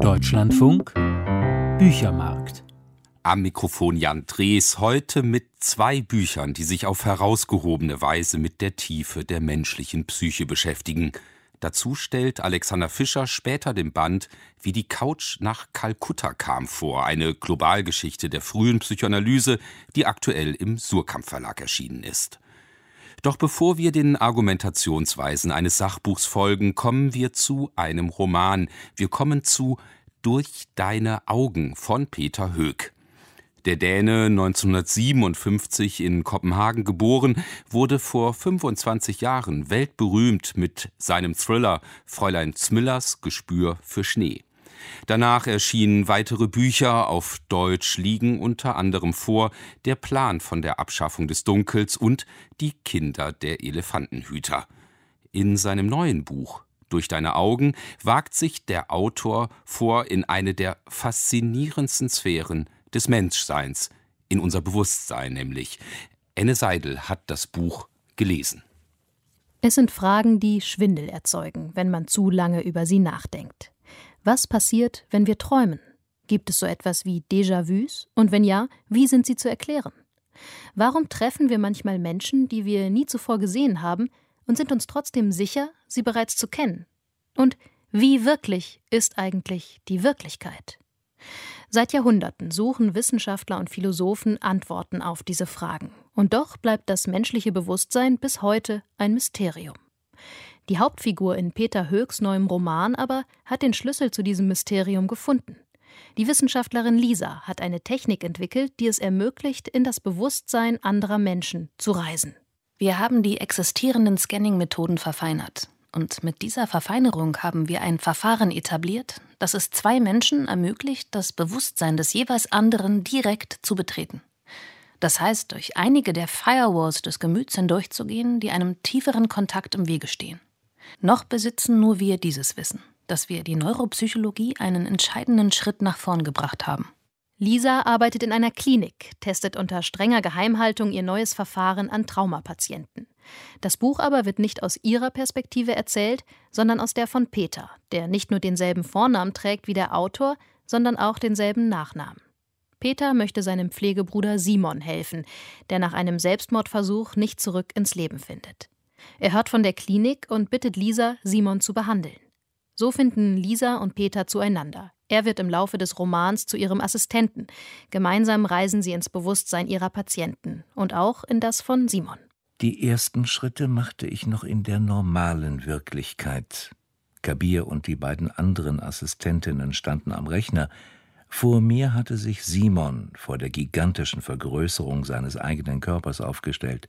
Deutschlandfunk Büchermarkt. Am Mikrofon Jan Drees, heute mit 2 Büchern, die sich auf herausgehobene Weise mit der Tiefe der menschlichen Psyche beschäftigen. Dazu stellt Alexander Fischer später den Band »Wie die Couch nach Kalkutta kam« vor, eine Globalgeschichte der frühen Psychoanalyse, die aktuell im Suhrkamp Verlag erschienen ist. Doch bevor wir den Argumentationsweisen eines Sachbuchs folgen, kommen wir zu einem Roman. Wir kommen zu »Durch deine Augen« von Peter Hoek. Der Däne, 1957 in Kopenhagen geboren, wurde vor 25 Jahren weltberühmt mit seinem Thriller »Fräulein Smillers Gespür für Schnee«. Danach erschienen weitere Bücher, auf Deutsch liegen unter anderem vor »Der Plan von der Abschaffung des Dunkels« und »Die Kinder der Elefantenhüter«. In seinem neuen Buch »Durch deine Augen« wagt sich der Autor vor in eine der faszinierendsten Sphären des Menschseins, in unser Bewusstsein nämlich. Enne Seidel hat das Buch gelesen. Es sind Fragen, die Schwindel erzeugen, wenn man zu lange über sie nachdenkt. Was passiert, wenn wir träumen? Gibt es so etwas wie Déjà-vus? Und wenn ja, wie sind sie zu erklären? Warum treffen wir manchmal Menschen, die wir nie zuvor gesehen haben, und sind uns trotzdem sicher, sie bereits zu kennen? Und wie wirklich ist eigentlich die Wirklichkeit? Seit Jahrhunderten suchen Wissenschaftler und Philosophen Antworten auf diese Fragen. Und doch bleibt das menschliche Bewusstsein bis heute ein Mysterium. Die Hauptfigur in Peter Hoeks neuem Roman aber hat den Schlüssel zu diesem Mysterium gefunden. Die Wissenschaftlerin Lisa hat eine Technik entwickelt, die es ermöglicht, in das Bewusstsein anderer Menschen zu reisen. Wir haben die existierenden Scanning-Methoden verfeinert. Und mit dieser Verfeinerung haben wir ein Verfahren etabliert, das es 2 Menschen ermöglicht, das Bewusstsein des jeweils anderen direkt zu betreten. Das heißt, durch einige der Firewalls des Gemüts hindurchzugehen, die einem tieferen Kontakt im Wege stehen. Noch besitzen nur wir dieses Wissen, dass wir die Neuropsychologie einen entscheidenden Schritt nach vorn gebracht haben. Lisa arbeitet in einer Klinik, testet unter strenger Geheimhaltung ihr neues Verfahren an Traumapatienten. Das Buch aber wird nicht aus ihrer Perspektive erzählt, sondern aus der von Peter, der nicht nur denselben Vornamen trägt wie der Autor, sondern auch denselben Nachnamen. Peter möchte seinem Pflegebruder Simon helfen, der nach einem Selbstmordversuch nicht zurück ins Leben findet. Er hört von der Klinik und bittet Lisa, Simon zu behandeln. So finden Lisa und Peter zueinander. Er wird im Laufe des Romans zu ihrem Assistenten. Gemeinsam reisen sie ins Bewusstsein ihrer Patienten und auch in das von Simon. Die ersten Schritte machte ich noch in der normalen Wirklichkeit. Kabir und die beiden anderen Assistentinnen standen am Rechner. Vor mir hatte sich Simon vor der gigantischen Vergrößerung seines eigenen Körpers aufgestellt.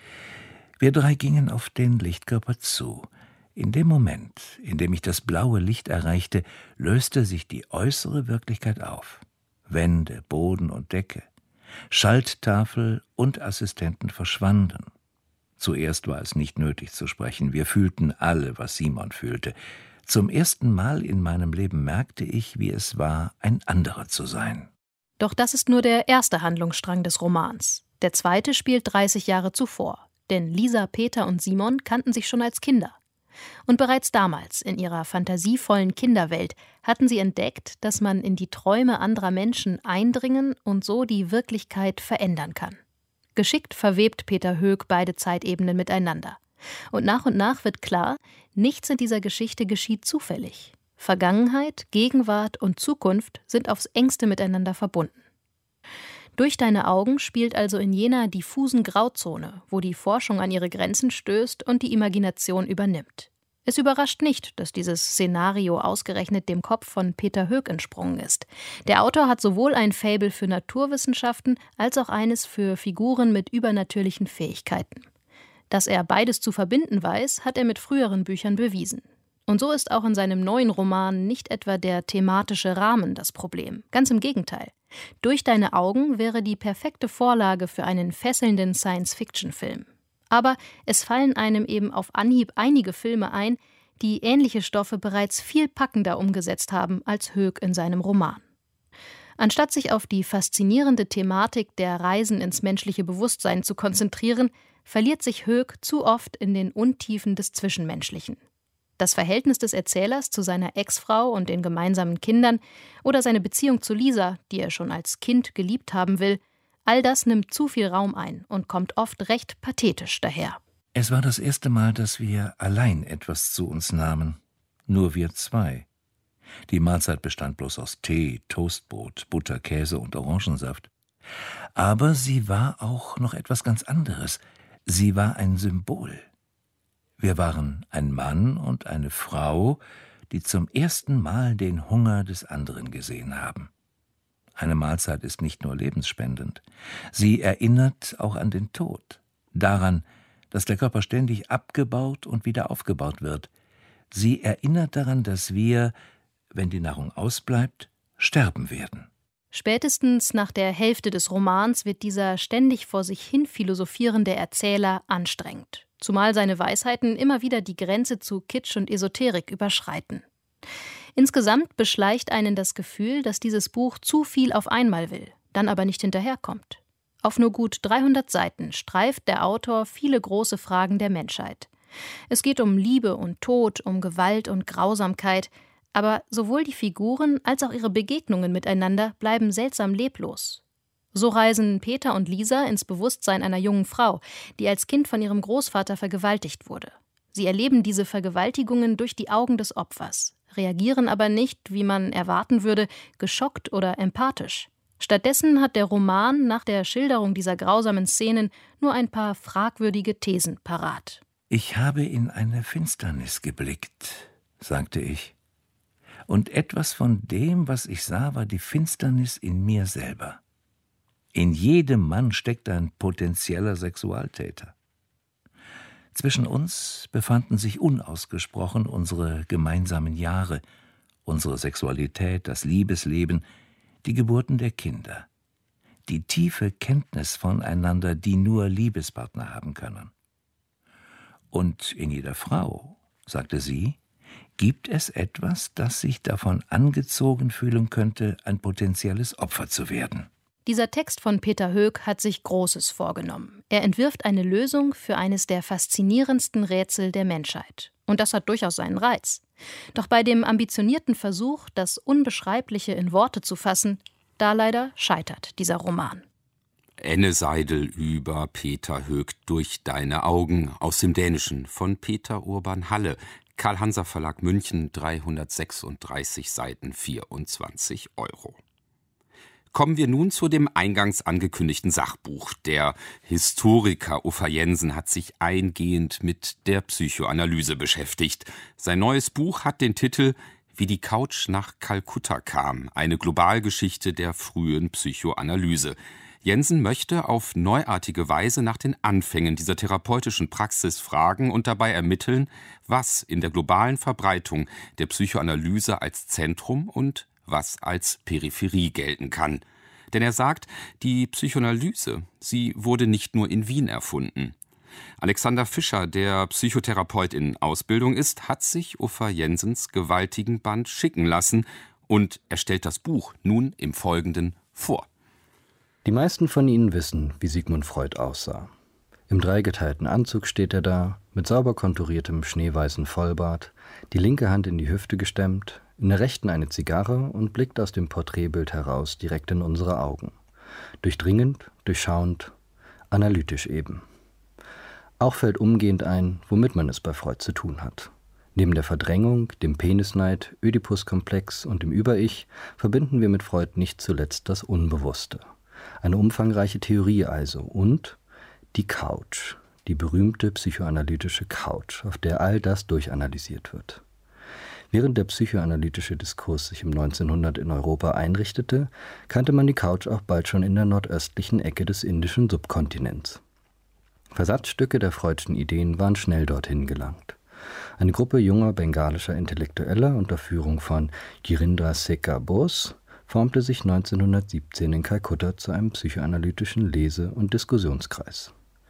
Wir 3 gingen auf den Lichtkörper zu. In dem Moment, in dem ich das blaue Licht erreichte, löste sich die äußere Wirklichkeit auf. Wände, Boden und Decke, Schalttafel und Assistenten verschwanden. Zuerst war es nicht nötig zu sprechen. Wir fühlten alle, was Simon fühlte. Zum ersten Mal in meinem Leben merkte ich, wie es war, ein anderer zu sein. Doch das ist nur der erste Handlungsstrang des Romans. Der zweite spielt 30 Jahre zuvor. Denn Lisa, Peter und Simon kannten sich schon als Kinder. Und bereits damals, in ihrer fantasievollen Kinderwelt, hatten sie entdeckt, dass man in die Träume anderer Menschen eindringen und so die Wirklichkeit verändern kann. Geschickt verwebt Peter Hoek beide Zeitebenen miteinander. Und nach wird klar, nichts in dieser Geschichte geschieht zufällig. Vergangenheit, Gegenwart und Zukunft sind aufs engste miteinander verbunden. Durch deine Augen spielt also in jener diffusen Grauzone, wo die Forschung an ihre Grenzen stößt und die Imagination übernimmt. Es überrascht nicht, dass dieses Szenario ausgerechnet dem Kopf von Peter Hoek entsprungen ist. Der Autor hat sowohl ein Faible für Naturwissenschaften als auch eines für Figuren mit übernatürlichen Fähigkeiten. Dass er beides zu verbinden weiß, hat er mit früheren Büchern bewiesen. Und so ist auch in seinem neuen Roman nicht etwa der thematische Rahmen das Problem. Ganz im Gegenteil. Durch deine Augen wäre die perfekte Vorlage für einen fesselnden Science-Fiction-Film. Aber es fallen einem eben auf Anhieb einige Filme ein, die ähnliche Stoffe bereits viel packender umgesetzt haben als Hoek in seinem Roman. Anstatt sich auf die faszinierende Thematik der Reisen ins menschliche Bewusstsein zu konzentrieren, verliert sich Hoek zu oft in den Untiefen des Zwischenmenschlichen. Das Verhältnis des Erzählers zu seiner Ex-Frau und den gemeinsamen Kindern oder seine Beziehung zu Lisa, die er schon als Kind geliebt haben will, all das nimmt zu viel Raum ein und kommt oft recht pathetisch daher. Es war das erste Mal, dass wir allein etwas zu uns nahmen. Nur wir zwei. Die Mahlzeit bestand bloß aus Tee, Toastbrot, Butter, Käse und Orangensaft. Aber sie war auch noch etwas ganz anderes. Sie war ein Symbol. Wir waren ein Mann und eine Frau, die zum ersten Mal den Hunger des anderen gesehen haben. Eine Mahlzeit ist nicht nur lebensspendend. Sie erinnert auch an den Tod, daran, dass der Körper ständig abgebaut und wieder aufgebaut wird. Sie erinnert daran, dass wir, wenn die Nahrung ausbleibt, sterben werden. Spätestens nach der Hälfte des Romans wird dieser ständig vor sich hin philosophierende Erzähler anstrengend, zumal seine Weisheiten immer wieder die Grenze zu Kitsch und Esoterik überschreiten. Insgesamt beschleicht einen das Gefühl, dass dieses Buch zu viel auf einmal will, dann aber nicht hinterherkommt. Auf nur gut 300 Seiten streift der Autor viele große Fragen der Menschheit. Es geht um Liebe und Tod, um Gewalt und Grausamkeit, aber sowohl die Figuren als auch ihre Begegnungen miteinander bleiben seltsam leblos. So reisen Peter und Lisa ins Bewusstsein einer jungen Frau, die als Kind von ihrem Großvater vergewaltigt wurde. Sie erleben diese Vergewaltigungen durch die Augen des Opfers, reagieren aber nicht, wie man erwarten würde, geschockt oder empathisch. Stattdessen hat der Roman nach der Schilderung dieser grausamen Szenen nur ein paar fragwürdige Thesen parat. »Ich habe in eine Finsternis geblickt«, sagte ich. Und etwas von dem, was ich sah, war die Finsternis in mir selber. In jedem Mann steckt ein potenzieller Sexualtäter. Zwischen uns befanden sich unausgesprochen unsere gemeinsamen Jahre, unsere Sexualität, das Liebesleben, die Geburten der Kinder, die tiefe Kenntnis voneinander, die nur Liebespartner haben können. Und in jeder Frau, sagte sie, gibt es etwas, das sich davon angezogen fühlen könnte, ein potenzielles Opfer zu werden. Dieser Text von Peter Hoek hat sich Großes vorgenommen. Er entwirft eine Lösung für eines der faszinierendsten Rätsel der Menschheit. Und das hat durchaus seinen Reiz. Doch bei dem ambitionierten Versuch, das Unbeschreibliche in Worte zu fassen, da leider scheitert dieser Roman. Enne Seidel über Peter Hoek durch deine Augen aus dem Dänischen von Peter Urban Halle. Carl-Hanser-Verlag München, 336 Seiten, 24 €. Kommen wir nun zu dem eingangs angekündigten Sachbuch. Der Historiker Uffe Jensen hat sich eingehend mit der Psychoanalyse beschäftigt. Sein neues Buch hat den Titel »Wie die Couch nach Kalkutta kam«, eine Globalgeschichte der frühen Psychoanalyse. Jensen möchte auf neuartige Weise nach den Anfängen dieser therapeutischen Praxis fragen und dabei ermitteln, was in der globalen Verbreitung der Psychoanalyse als Zentrum und was als Peripherie gelten kann. Denn er sagt, die Psychoanalyse, sie wurde nicht nur in Wien erfunden. Alexander Fischer, der Psychotherapeut in Ausbildung ist, hat sich Uffe Jensens gewaltigen Band schicken lassen und er stellt das Buch nun im Folgenden vor. Die meisten von Ihnen wissen, wie Sigmund Freud aussah. Im dreigeteilten Anzug steht er da, mit sauber konturiertem schneeweißen Vollbart, die linke Hand in die Hüfte gestemmt, in der rechten eine Zigarre und blickt aus dem Porträtbild heraus direkt in unsere Augen. Durchdringend, durchschauend, analytisch eben. Auch fällt umgehend ein, womit man es bei Freud zu tun hat. Neben der Verdrängung, dem Penisneid, Ödipus-Komplex und dem Über-Ich verbinden wir mit Freud nicht zuletzt das Unbewusste. Eine umfangreiche Theorie also und die Couch, die berühmte psychoanalytische Couch, auf der all das durchanalysiert wird. Während der psychoanalytische Diskurs sich im 1900 in Europa einrichtete, kannte man die Couch auch bald schon in der nordöstlichen Ecke des indischen Subkontinents. Versatzstücke der Freudschen Ideen waren schnell dorthin gelangt. Eine Gruppe junger bengalischer Intellektueller unter Führung von Girindra Sekhar Bose formte sich 1917 in Kalkutta zu einem psychoanalytischen Lese- und Diskussionskreis.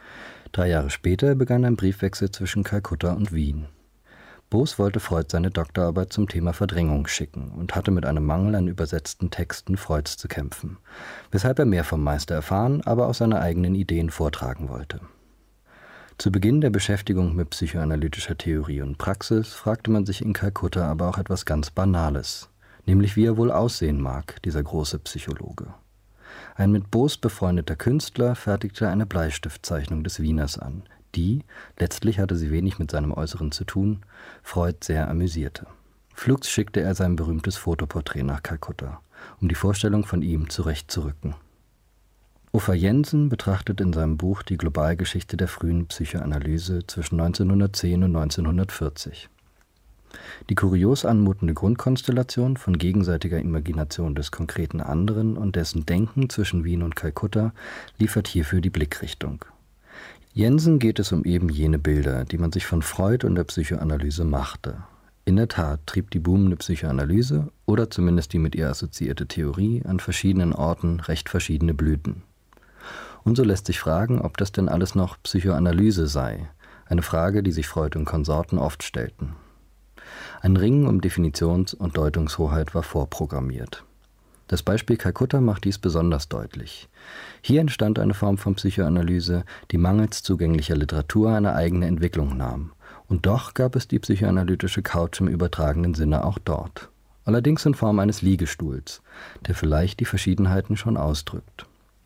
3 Jahre später begann ein Briefwechsel zwischen Kalkutta und Wien. Bose wollte Freud seine Doktorarbeit zum Thema Verdrängung schicken und hatte mit einem Mangel an übersetzten Texten Freuds zu kämpfen, weshalb er mehr vom Meister erfahren, aber auch seine eigenen Ideen vortragen wollte. Zu Beginn der Beschäftigung mit psychoanalytischer Theorie und Praxis fragte man sich in Kalkutta aber auch etwas ganz Banales, nämlich wie er wohl aussehen mag, dieser große Psychologe. Ein mit Bose befreundeter Künstler fertigte eine Bleistiftzeichnung des Wieners an, die, letztlich hatte sie wenig mit seinem Äußeren zu tun, Freud sehr amüsierte. Flugs schickte er sein berühmtes Fotoporträt nach Kalkutta, um die Vorstellung von ihm zurechtzurücken. Uffe Jensen betrachtet in seinem Buch die Globalgeschichte der frühen Psychoanalyse zwischen 1910 und 1940. Die kurios anmutende Grundkonstellation von gegenseitiger Imagination des konkreten anderen und dessen Denken zwischen Wien und Kalkutta liefert hierfür die Blickrichtung. Jensen geht es um eben jene Bilder, die man sich von Freud und der Psychoanalyse machte. In der Tat trieb die boomende Psychoanalyse, oder zumindest die mit ihr assoziierte Theorie, an verschiedenen Orten recht verschiedene Blüten. Und so lässt sich fragen, ob das denn alles noch Psychoanalyse sei, eine Frage, die sich Freud und Konsorten oft stellten. Ein Ringen um Definitions- und Deutungshoheit war vorprogrammiert. Das Beispiel Kalkutta macht dies besonders deutlich. Hier entstand eine Form von Psychoanalyse, die mangels zugänglicher Literatur eine eigene Entwicklung nahm. Und doch gab es die psychoanalytische Couch im übertragenen Sinne auch dort. Allerdings in Form eines Liegestuhls, der vielleicht die Verschiedenheiten schon ausdrückt.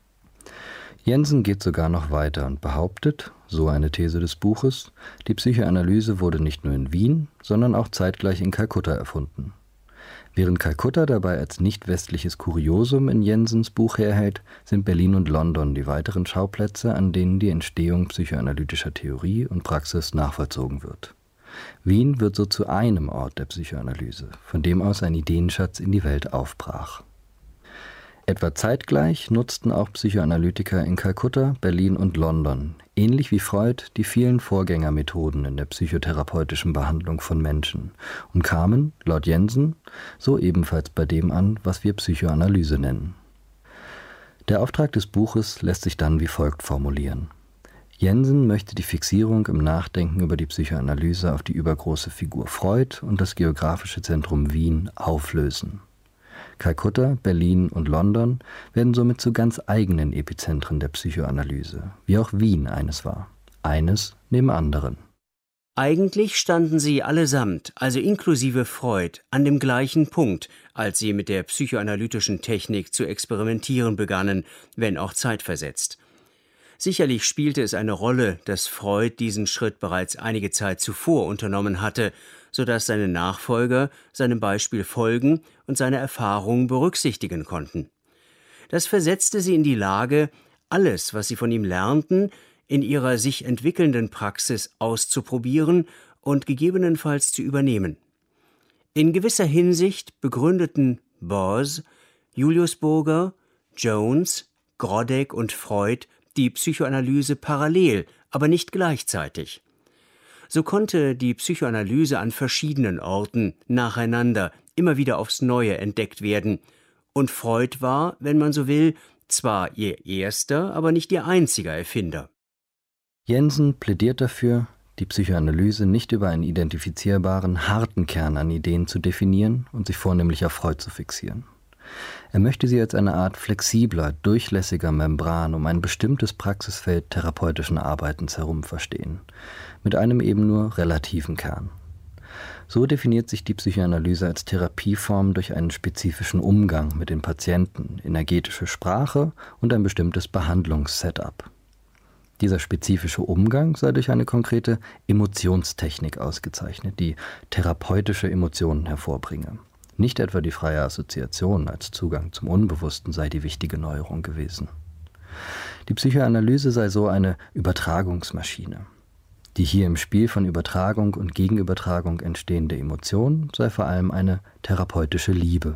Jensen geht sogar noch weiter und behauptet, so eine These des Buches, die Psychoanalyse wurde nicht nur in Wien, sondern auch zeitgleich in Kalkutta erfunden. Während Kalkutta dabei als nicht-westliches Kuriosum in Jensens Buch herhält, sind Berlin und London die weiteren Schauplätze, an denen die Entstehung psychoanalytischer Theorie und Praxis nachvollzogen wird. Wien wird so zu einem Ort der Psychoanalyse, von dem aus ein Ideenschatz in die Welt aufbrach. Etwa zeitgleich nutzten auch Psychoanalytiker in Kalkutta, Berlin und London, ähnlich wie Freud, die vielen Vorgängermethoden in der psychotherapeutischen Behandlung von Menschen und kamen, laut Jensen, so ebenfalls bei dem an, was wir Psychoanalyse nennen. Der Auftrag des Buches lässt sich dann wie folgt formulieren. Jensen möchte die Fixierung im Nachdenken über die Psychoanalyse auf die übergroße Figur Freud und das geografische Zentrum Wien auflösen. Kalkutta, Berlin und London werden somit zu ganz eigenen Epizentren der Psychoanalyse, wie auch Wien eines war. Eines neben anderen. Eigentlich standen sie allesamt, also inklusive Freud, an dem gleichen Punkt, als sie mit der psychoanalytischen Technik zu experimentieren begannen, wenn auch zeitversetzt. Sicherlich spielte es eine Rolle, dass Freud diesen Schritt bereits einige Zeit zuvor unternommen hatte, sodass seine Nachfolger seinem Beispiel folgen und seine Erfahrungen berücksichtigen konnten. Das versetzte sie in die Lage, alles, was sie von ihm lernten, in ihrer sich entwickelnden Praxis auszuprobieren und gegebenenfalls zu übernehmen. In gewisser Hinsicht begründeten Bose, Julius Burger, Jones, Groddeck und Freud die Psychoanalyse parallel, aber nicht gleichzeitig. So konnte die Psychoanalyse an verschiedenen Orten nacheinander immer wieder aufs Neue entdeckt werden. Und Freud war, wenn man so will, zwar ihr erster, aber nicht ihr einziger Erfinder. Jensen plädiert dafür, die Psychoanalyse nicht über einen identifizierbaren, harten Kern an Ideen zu definieren und sich vornehmlich auf Freud zu fixieren. Er möchte sie als eine Art flexibler, durchlässiger Membran um ein bestimmtes Praxisfeld therapeutischen Arbeitens herum verstehen, mit einem eben nur relativen Kern. So definiert sich die Psychoanalyse als Therapieform durch einen spezifischen Umgang mit den Patienten, energetische Sprache und ein bestimmtes Behandlungssetup. Dieser spezifische Umgang sei durch eine konkrete Emotionstechnik ausgezeichnet, die therapeutische Emotionen hervorbringe. Nicht etwa die freie Assoziation als Zugang zum Unbewussten sei die wichtige Neuerung gewesen. Die Psychoanalyse sei so eine Übertragungsmaschine. Die hier im Spiel von Übertragung und Gegenübertragung entstehende Emotion sei vor allem eine therapeutische Liebe.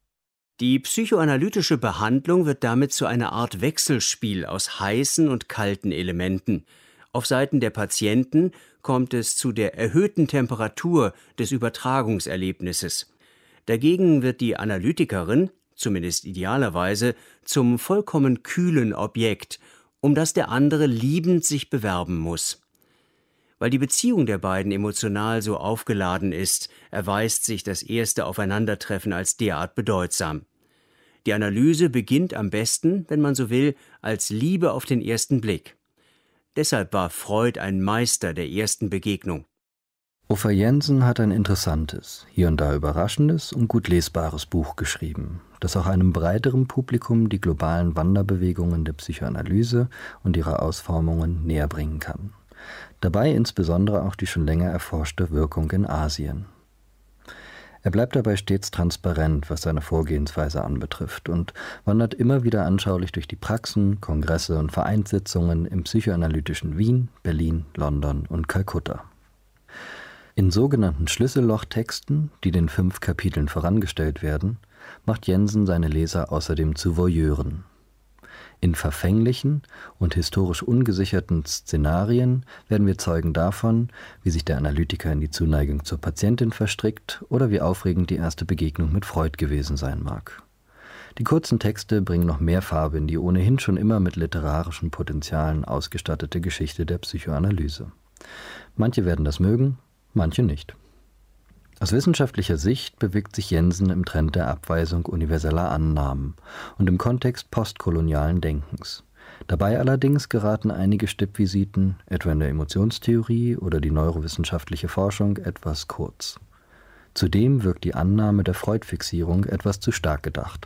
Die psychoanalytische Behandlung wird damit zu einer Art Wechselspiel aus heißen und kalten Elementen. Auf Seiten der Patienten kommt es zu der erhöhten Temperatur des Übertragungserlebnisses. Dagegen wird die Analytikerin, zumindest idealerweise, zum vollkommen kühlen Objekt, um das der andere liebend sich bewerben muss. Weil die Beziehung der beiden emotional so aufgeladen ist, erweist sich das erste Aufeinandertreffen als derart bedeutsam. Die Analyse beginnt am besten, wenn man so will, als Liebe auf den ersten Blick. Deshalb war Freud ein Meister der ersten Begegnung. Uffe Jensen hat ein interessantes, hier und da überraschendes und gut lesbares Buch geschrieben, das auch einem breiteren Publikum die globalen Wanderbewegungen der Psychoanalyse und ihre Ausformungen näherbringen kann. Dabei insbesondere auch die schon länger erforschte Wirkung in Asien. Er bleibt dabei stets transparent, was seine Vorgehensweise anbetrifft und wandert immer wieder anschaulich durch die Praxen, Kongresse und Vereinssitzungen im psychoanalytischen Wien, Berlin, London und Kalkutta. In sogenannten Schlüssellochtexten, die den 5 Kapiteln vorangestellt werden, macht Jensen seine Leser außerdem zu Voyeuren. In verfänglichen und historisch ungesicherten Szenarien werden wir Zeugen davon, wie sich der Analytiker in die Zuneigung zur Patientin verstrickt oder wie aufregend die erste Begegnung mit Freud gewesen sein mag. Die kurzen Texte bringen noch mehr Farbe in die ohnehin schon immer mit literarischen Potenzialen ausgestattete Geschichte der Psychoanalyse. Manche werden das mögen, manche nicht. Aus wissenschaftlicher Sicht bewegt sich Jensen im Trend der Abweisung universeller Annahmen und im Kontext postkolonialen Denkens. Dabei allerdings geraten einige Stippvisiten, etwa in der Emotionstheorie oder die neurowissenschaftliche Forschung, etwas kurz. Zudem wirkt die Annahme der Freud-Fixierung etwas zu stark gedacht.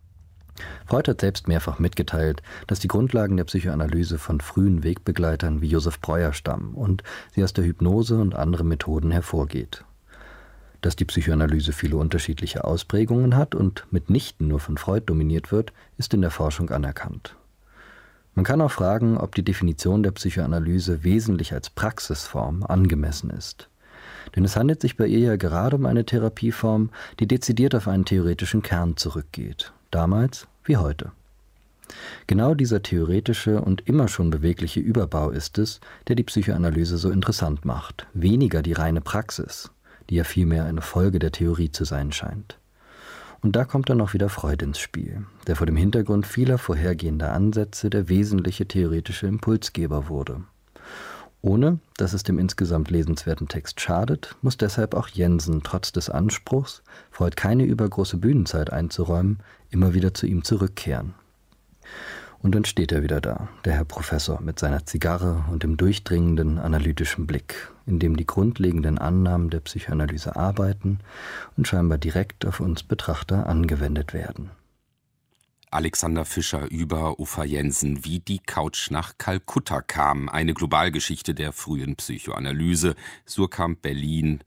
Freud hat selbst mehrfach mitgeteilt, dass die Grundlagen der Psychoanalyse von frühen Wegbegleitern wie Josef Breuer stammen und sie aus der Hypnose und anderen Methoden hervorgeht. Dass die Psychoanalyse viele unterschiedliche Ausprägungen hat und mitnichten nur von Freud dominiert wird, ist in der Forschung anerkannt. Man kann auch fragen, ob die Definition der Psychoanalyse wesentlich als Praxisform angemessen ist. Denn es handelt sich bei ihr ja gerade um eine Therapieform, die dezidiert auf einen theoretischen Kern zurückgeht, damals wie heute. Genau dieser theoretische und immer schon bewegliche Überbau ist es, der die Psychoanalyse so interessant macht, weniger die reine Praxis, die ja vielmehr eine Folge der Theorie zu sein scheint. Und da kommt dann auch wieder Freud ins Spiel, der vor dem Hintergrund vieler vorhergehender Ansätze der wesentliche theoretische Impulsgeber wurde. Ohne, dass es dem insgesamt lesenswerten Text schadet, muss deshalb auch Jensen trotz des Anspruchs, Freud keine übergroße Bühnenzeit einzuräumen, immer wieder zu ihm zurückkehren. Und dann steht er wieder da, der Herr Professor, mit seiner Zigarre und dem durchdringenden, analytischen Blick, in dem die grundlegenden Annahmen der Psychoanalyse arbeiten und scheinbar direkt auf uns Betrachter angewendet werden. Alexander Fischer über Uffe Jensen, wie die Couch nach Kalkutta kam. Eine Globalgeschichte der frühen Psychoanalyse. Suhrkamp, Berlin,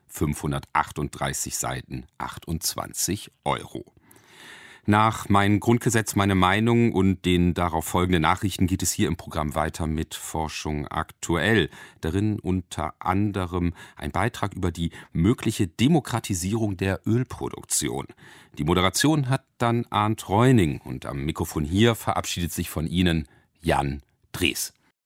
538 Seiten, 28 €. Nach Mein Grundgesetz, meine Meinung und den darauf folgenden Nachrichten geht es hier im Programm weiter mit Forschung aktuell. Darin unter anderem ein Beitrag über die mögliche Demokratisierung der Ölproduktion. Die Moderation hat dann Arndt Reuning und am Mikrofon hier verabschiedet sich von Ihnen Jan Drees.